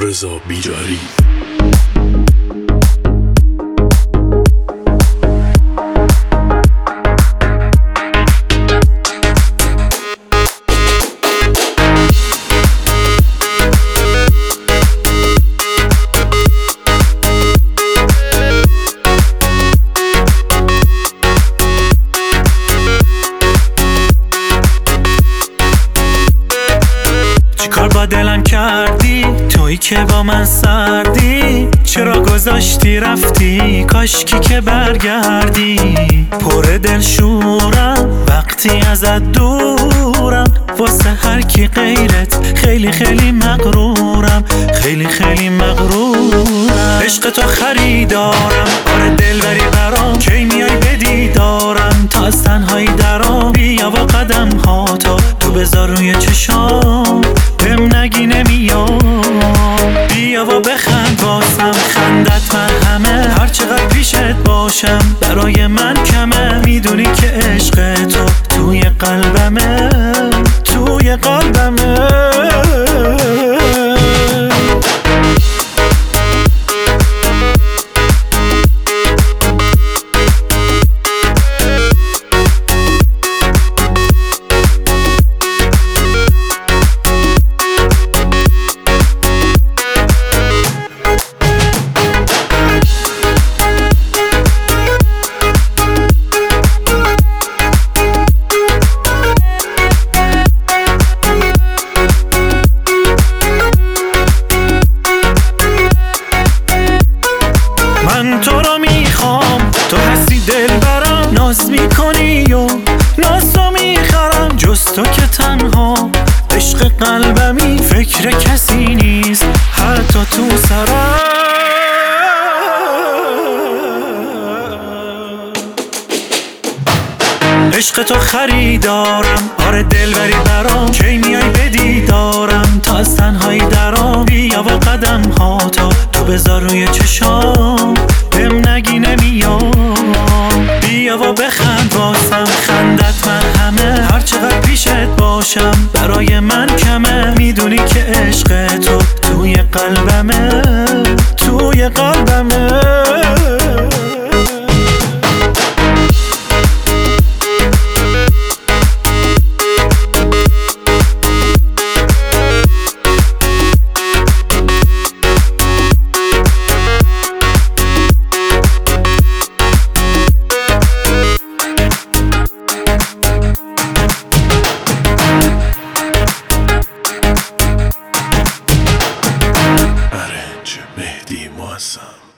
رضا بیجاری. چیکار با دلم کردی تویی که با من سردی؟ چرا گذاشتی رفتی؟ کاشکی که برگردی. پر دل شورم وقتی ازت دورم، واسه هر کی غیرت خیلی خیلی مغرورم، خیلی خیلی مغرورم. عشق تو خریدارم، آره دلبری برام، کی میای به دیدارم؟ تا از تنهایی درام، بیا و قدم ها تو بذار روی چشام، بهم نگی نمیام. بیا و بخند واسم، خندت مرهمه، هر چقدر پیشت باشم برای من کمه. میدونی که عشق تو توی قلبمه، توی قلبمه. من تو رو میخوام، تو هستی دلبرم، ناز میکنی و ناز رو میخرم. جز تو که تنها عشق قلبمی، فکر کسی نیست حتی تو سرم. عشق تو خریدارم، آره دلبری برام، کی میای به دیدارم؟ تا از تنهایی درام، بیا و قدم ها تو بذار روی چشام، بهم نگی نمیام. بیا و بخند واسم، خندت مرهمه، هر چقدر پیشت باشم برای من کمه. میدونی که عشق تو توی قلبمه، توی قلبمه. مهدی معظم.